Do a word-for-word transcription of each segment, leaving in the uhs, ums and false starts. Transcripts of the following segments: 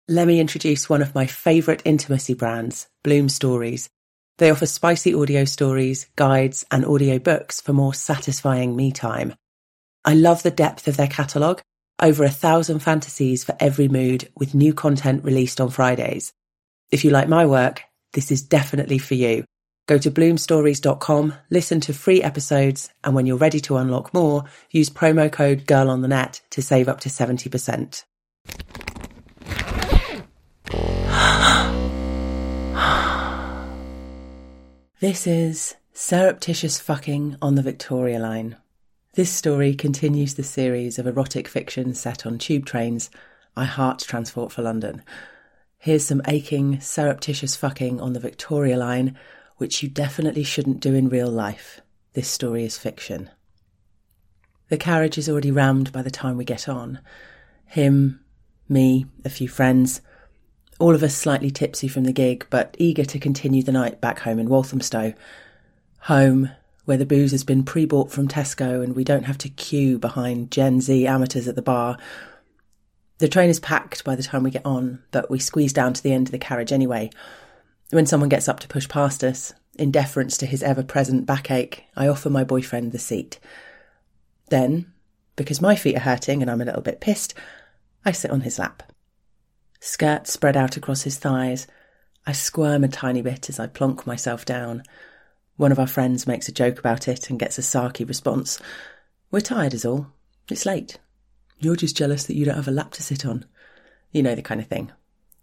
Let me introduce one of my favourite intimacy brands, Bloom Stories. They offer spicy audio stories, guides, and audio books for more satisfying me time. I love the depth of their catalogue, over a thousand fantasies for every mood, with new content released on Fridays. If you like my work, this is definitely for you. Go to bloom stories dot com, listen to free episodes, and when you're ready to unlock more, use promo code GIRLONTHENET to save up to seventy percent. This is Surreptitious Fucking on the Victoria Line. This story continues the series of erotic fiction set on tube trains I heart transport for London. Here's some aching, surreptitious fucking on the Victoria Line, which you definitely shouldn't do in real life. This story is fiction. The carriage is already rammed by the time we get on. Him, me, a few friends, all of us slightly tipsy from the gig, but eager to continue the night back home in Walthamstow. Home, where the booze has been pre-bought from Tesco and we don't have to queue behind Gen Z amateurs at the bar. The train is packed by the time we get on, but we squeeze down to the end of the carriage anyway. When someone gets up to push past us, in deference to his ever-present backache, I offer my boyfriend the seat. Then, because my feet are hurting and I'm a little bit pissed, I sit on his lap. Skirt spread out across his thighs, I squirm a tiny bit as I plonk myself down. One of our friends makes a joke about it and gets a sarky response. We're tired is all. It's late. You're just jealous that you don't have a lap to sit on. You know the kind of thing.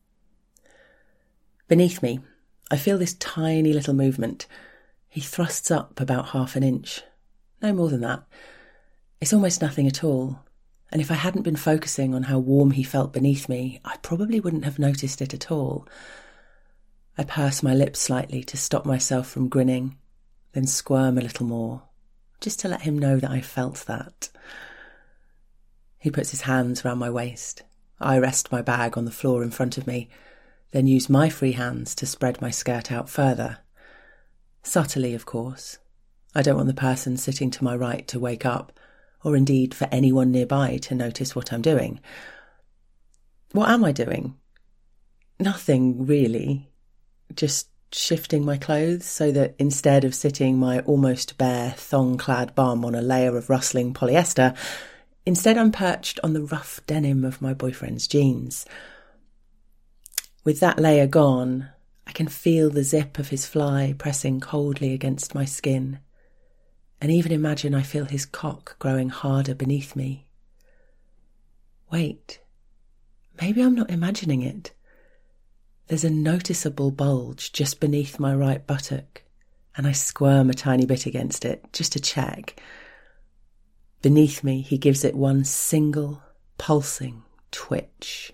Beneath me, I feel this tiny little movement. He thrusts up about half an inch. No more than that. It's almost nothing at all. And if I hadn't been focusing on how warm he felt beneath me, I probably wouldn't have noticed it at all. I purse my lips slightly to stop myself from grinning, then squirm a little more, just to let him know that I felt that. He puts his hands round my waist. I rest my bag on the floor in front of me, then use my free hands to spread my skirt out further. Subtly, of course. I don't want the person sitting to my right to wake up, or indeed for anyone nearby to notice what I'm doing. What am I doing? Nothing, really. Just shifting my clothes so that instead of sitting my almost bare, thong-clad bum on a layer of rustling polyester, instead I'm perched on the rough denim of my boyfriend's jeans. With that layer gone, I can feel the zip of his fly pressing coldly against my skin, and even imagine I feel his cock growing harder beneath me. Wait, maybe I'm not imagining it. There's a noticeable bulge just beneath my right buttock, and I squirm a tiny bit against it, just to check. Beneath me, he gives it one single, pulsing twitch.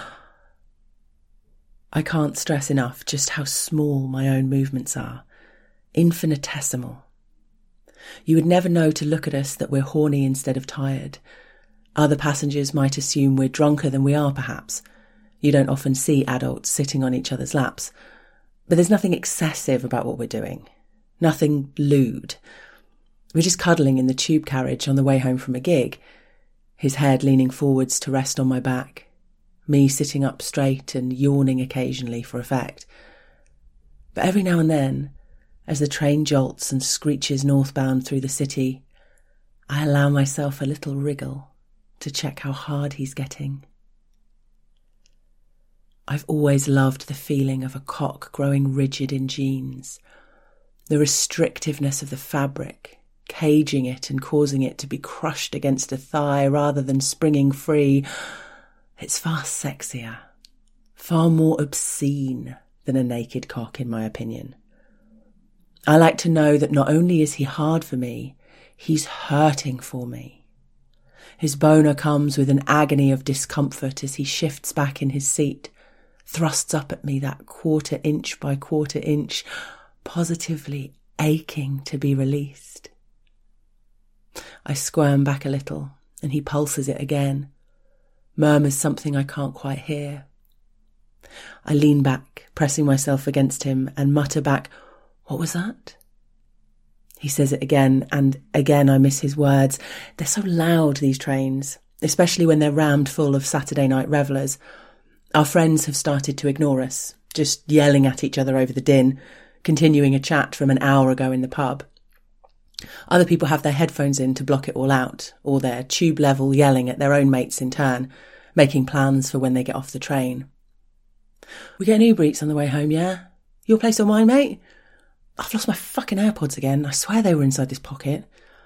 I can't stress enough just how small my own movements are. Infinitesimal. You would never know to look at us that we're horny instead of tired. Other passengers might assume we're drunker than we are, perhaps. You don't often see adults sitting on each other's laps. But there's nothing excessive about what we're doing. Nothing lewd. We're just cuddling in the tube carriage on the way home from a gig, his head leaning forwards to rest on my back, me sitting up straight and yawning occasionally for effect. But every now and then, as the train jolts and screeches northbound through the city, I allow myself a little wriggle to check how hard he's getting. I've always loved the feeling of a cock growing rigid in jeans, the restrictiveness of the fabric, caging it and causing it to be crushed against a thigh rather than springing free. It's far sexier, far more obscene than a naked cock, in my opinion. I like to know that not only is he hard for me, he's hurting for me. His boner comes with an agony of discomfort as he shifts back in his seat, thrusts up at me that quarter inch by quarter inch, positively aching to be released. I squirm back a little, and he pulses it again, murmurs something I can't quite hear. I lean back, pressing myself against him, and mutter back, "What was that?" He says it again, and again I miss his words. They're so loud, these trains, especially when they're rammed full of Saturday night revellers. Our friends have started to ignore us, just yelling at each other over the din, continuing a chat from an hour ago in the pub. Other people have their headphones in to block it all out, or they're tube-level yelling at their own mates in turn, making plans for when they get off the train. We get an Uber Eats on the way home, yeah? Your place or mine, mate? I've lost my fucking AirPods again. I swear they were inside this pocket.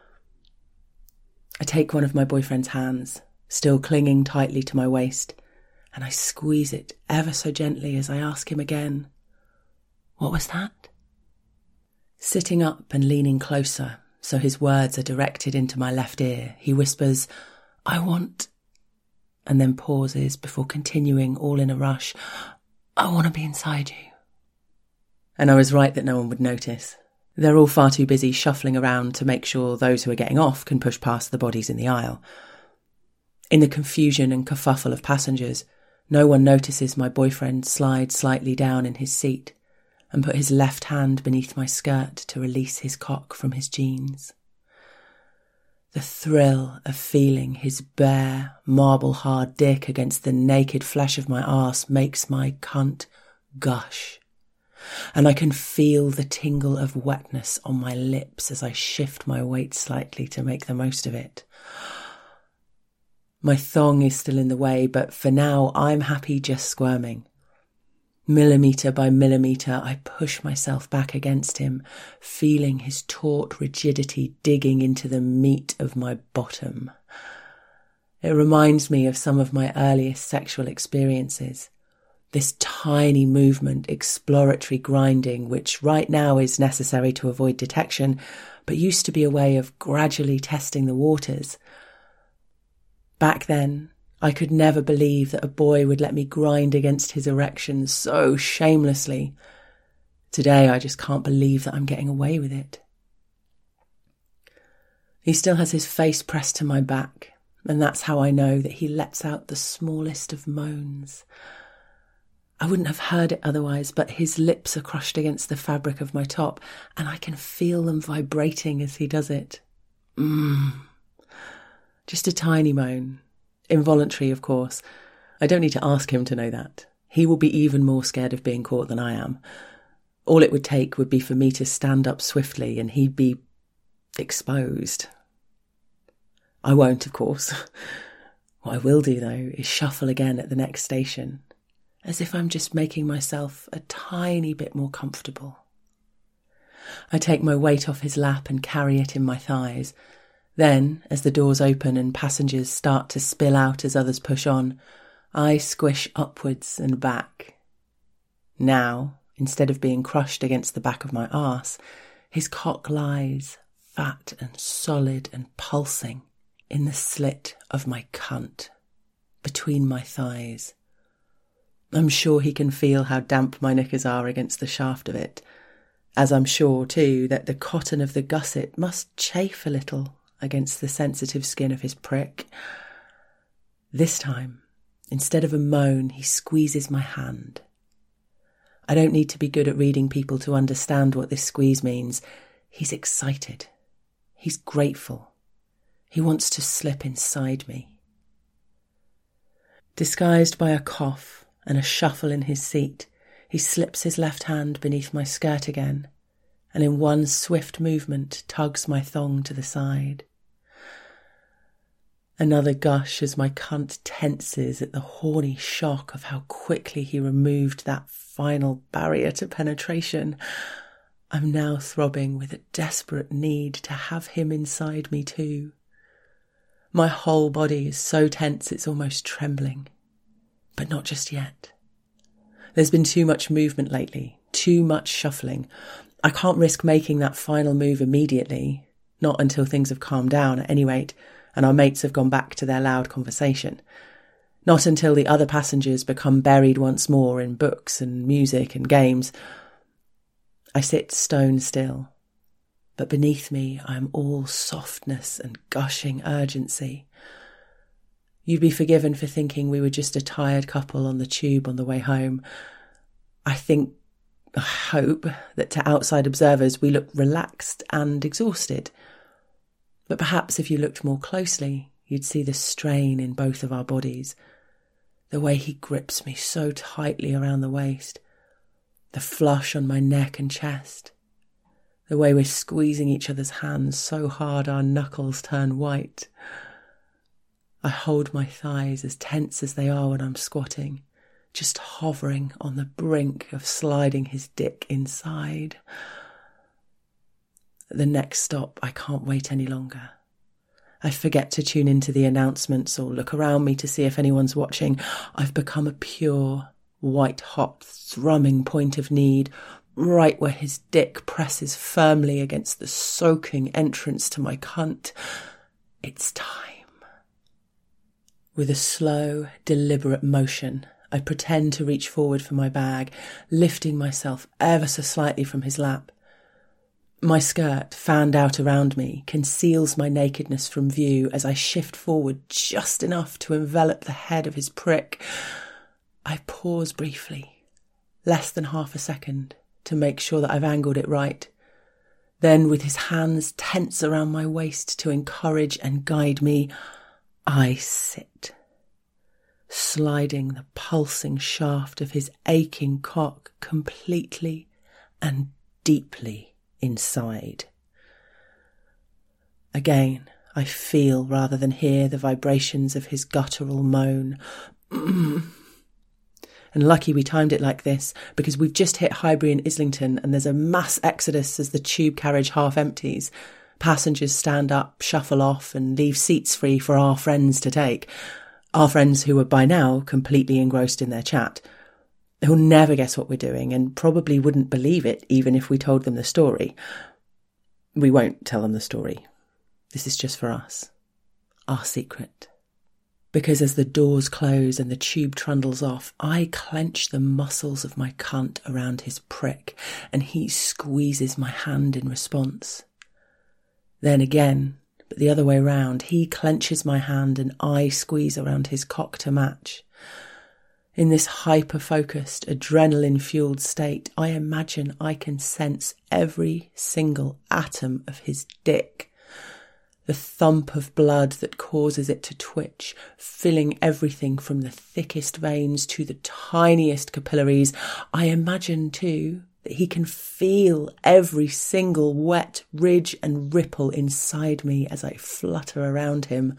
I take one of my boyfriend's hands, still clinging tightly to my waist, and I squeeze it ever so gently as I ask him again, "What was that?" Sitting up and leaning closer, so his words are directed into my left ear, he whispers, "I want," and then pauses before continuing all in a rush, "I want to be inside you." And I was right that no one would notice. They're all far too busy shuffling around to make sure those who are getting off can push past the bodies in the aisle. In the confusion and kerfuffle of passengers, no one notices my boyfriend slide slightly down in his seat and put his left hand beneath my skirt to release his cock from his jeans. The thrill of feeling his bare, marble-hard dick against the naked flesh of my arse makes my cunt gush, and I can feel the tingle of wetness on my lips as I shift my weight slightly to make the most of it. My thong is still in the way, but for now I'm happy just squirming. Millimetre by millimetre, I push myself back against him, feeling his taut rigidity digging into the meat of my bottom. It reminds me of some of my earliest sexual experiences. This tiny movement, exploratory grinding, which right now is necessary to avoid detection, but used to be a way of gradually testing the waters. Back then, I could never believe that a boy would let me grind against his erection so shamelessly. Today, I just can't believe that I'm getting away with it. He still has his face pressed to my back, and that's how I know that he lets out the smallest of moans. I wouldn't have heard it otherwise, but his lips are crushed against the fabric of my top, and I can feel them vibrating as he does it. Mmm. Just a tiny moan. Involuntary, of course. I don't need to ask him to know that. He will be even more scared of being caught than I am. All it would take would be for me to stand up swiftly and he'd be exposed. I won't, of course. What I will do, though, is shuffle again at the next station, as if I'm just making myself a tiny bit more comfortable. I take my weight off his lap and carry it in my thighs. Then, as the doors open and passengers start to spill out as others push on, I squish upwards and back. Now, instead of being crushed against the back of my arse, his cock lies, fat and solid and pulsing, in the slit of my cunt, between my thighs. I'm sure he can feel how damp my knickers are against the shaft of it, as I'm sure, too, that the cotton of the gusset must chafe a little against the sensitive skin of his prick. This time, instead of a moan, he squeezes my hand. I don't need to be good at reading people to understand what this squeeze means. He's excited. He's grateful. He wants to slip inside me. Disguised by a cough and a shuffle in his seat, he slips his left hand beneath my skirt again, and in one swift movement tugs my thong to the side. Another gush as my cunt tenses at the horny shock of how quickly he removed that final barrier to penetration. I'm now throbbing with a desperate need to have him inside me too. My whole body is so tense it's almost trembling. But not just yet. There's been too much movement lately, too much shuffling. I can't risk making that final move immediately, not until things have calmed down at any rate, and our mates have gone back to their loud conversation. Not until the other passengers become buried once more in books and music and games. I sit stone still, but beneath me I am all softness and gushing urgency. You'd be forgiven for thinking we were just a tired couple on the tube on the way home. I think, I hope, that to outside observers we look relaxed and exhausted. But perhaps if you looked more closely, you'd see the strain in both of our bodies. The way he grips me so tightly around the waist, the flush on my neck and chest, the way we're squeezing each other's hands so hard our knuckles turn white. I hold my thighs as tense as they are when I'm squatting, just hovering on the brink of sliding his dick inside. At the next stop, I can't wait any longer. I forget to tune into the announcements or look around me to see if anyone's watching. I've become a pure, white-hot, thrumming point of need, right where his dick presses firmly against the soaking entrance to my cunt. It's time. With a slow, deliberate motion, I pretend to reach forward for my bag, lifting myself ever so slightly from his lap. My skirt, fanned out around me, conceals my nakedness from view as I shift forward just enough to envelop the head of his prick. I pause briefly, less than half a second, to make sure that I've angled it right. Then, with his hands tense around my waist to encourage and guide me, I sit, sliding the pulsing shaft of his aching cock completely and deeply inside. Again, I feel rather than hear the vibrations of his guttural moan. And lucky we timed it like this, because we've just hit Highbury and Islington and there's a mass exodus as the tube carriage half empties. Passengers stand up, shuffle off and leave seats free for our friends to take. Our friends who are by now completely engrossed in their chat. Who'll never guess what we're doing and probably wouldn't believe it even if we told them the story. We won't tell them the story. This is just for us. Our secret. Because as the doors close and the tube trundles off, I clench the muscles of my cunt around his prick and he squeezes my hand in response. Then again, but the other way round, he clenches my hand and I squeeze around his cock to match. In this hyper-focused, adrenaline-fueled state, I imagine I can sense every single atom of his dick. The thump of blood that causes it to twitch, filling everything from the thickest veins to the tiniest capillaries. I imagine, too, that he can feel every single wet ridge and ripple inside me as I flutter around him.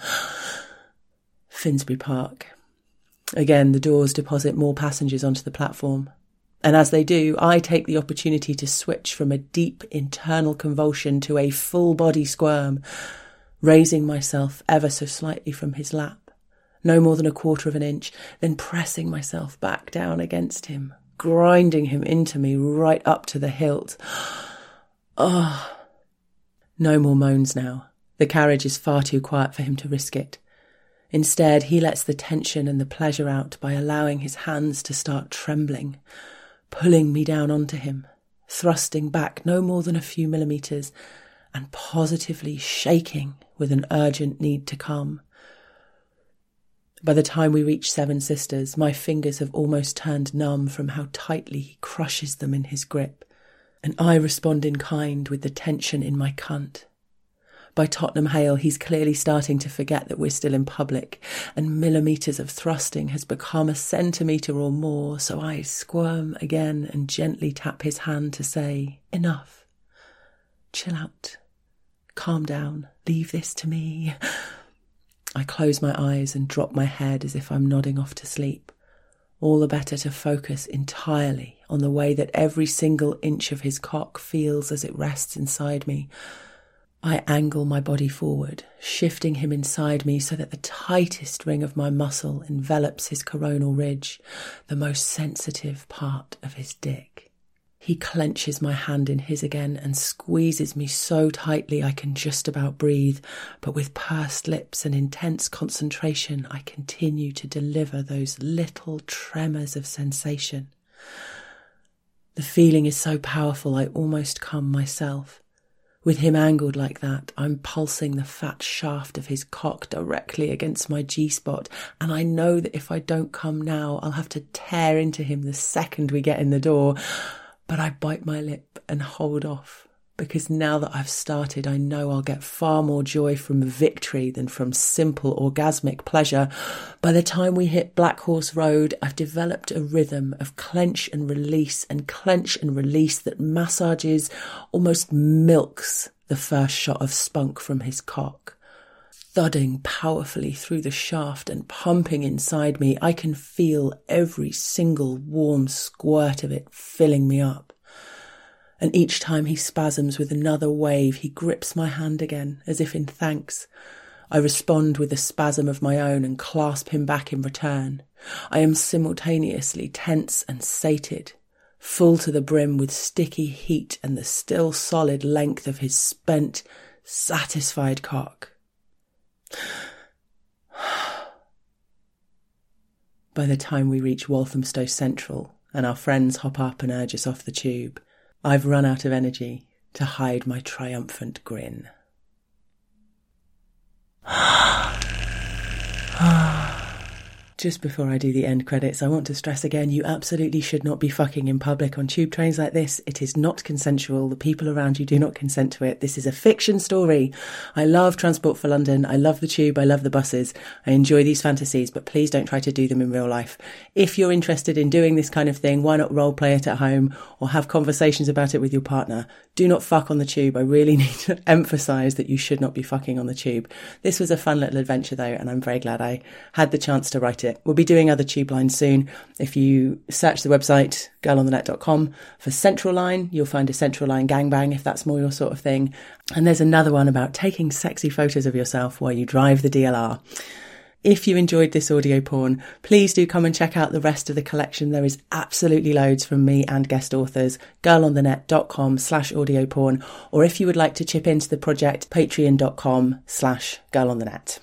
Finsbury Park. Again, the doors deposit more passengers onto the platform. And as they do, I take the opportunity to switch from a deep internal convulsion to a full-body squirm, raising myself ever so slightly from his lap, no more than a quarter of an inch, then pressing myself back down against him, grinding him into me right up to the hilt. Oh, no more moans now. The carriage is far too quiet for him to risk it. Instead, he lets the tension and the pleasure out by allowing his hands to start trembling, pulling me down onto him, thrusting back no more than a few millimetres, and positively shaking with an urgent need to come. By the time we reach Seven Sisters, my fingers have almost turned numb from how tightly he crushes them in his grip, and I respond in kind with the tension in my cunt. By Tottenham Hale, he's clearly starting to forget that we're still in public, and millimetres of thrusting has become a centimetre or more, so I squirm again and gently tap his hand to say, enough. Chill out. Calm down. Leave this to me. I close my eyes and drop my head as if I'm nodding off to sleep, all the better to focus entirely on the way that every single inch of his cock feels as it rests inside me. I angle my body forward, shifting him inside me so that the tightest ring of my muscle envelops his coronal ridge, the most sensitive part of his dick. He clenches my hand in his again and squeezes me so tightly I can just about breathe, but with pursed lips and intense concentration I continue to deliver those little tremors of sensation. The feeling is so powerful I almost come myself. With him angled like that, I'm pulsing the fat shaft of his cock directly against my G-spot, and I know that if I don't come now, I'll have to tear into him the second we get in the door. But I bite my lip and hold off, because now that I've started, I know I'll get far more joy from victory than from simple orgasmic pleasure. By the time we hit Black Horse Road, I've developed a rhythm of clench and release and clench and release that massages, almost milks the first shot of spunk from his cock. Thudding powerfully through the shaft and pumping inside me, I can feel every single warm squirt of it filling me up. And each time he spasms with another wave, he grips my hand again, as if in thanks. I respond with a spasm of my own and clasp him back in return. I am simultaneously tense and sated, full to the brim with sticky heat and the still solid length of his spent, satisfied cock. By the time we reach Walthamstow Central and our friends hop up and urge us off the tube, I've run out of energy to hide my triumphant grin. Just before I do the end credits, I want to stress again, you absolutely should not be fucking in public on tube trains like this. It is not consensual. The people around you do not consent to it. This is a fiction story. I love Transport for London. I love the tube. I love the buses. I enjoy these fantasies, but please don't try to do them in real life. If you're interested in doing this kind of thing, why not role play it at home or have conversations about it with your partner? Do not fuck on the tube. I really need to emphasise that you should not be fucking on the tube. This was a fun little adventure though, and I'm very glad I had the chance to write it. We'll be doing other tube lines soon. If you search the website girl on the net dot com for Central Line, you'll find a Central Line gangbang if that's more your sort of thing. And there's another one about taking sexy photos of yourself while you drive the D L R. If you enjoyed this audio porn, please do come and check out the rest of the collection. There is absolutely loads from me and guest authors, girl on the net dot com slash audio porn. Or if you would like to chip into the project, patreon dot com slash girl on the net.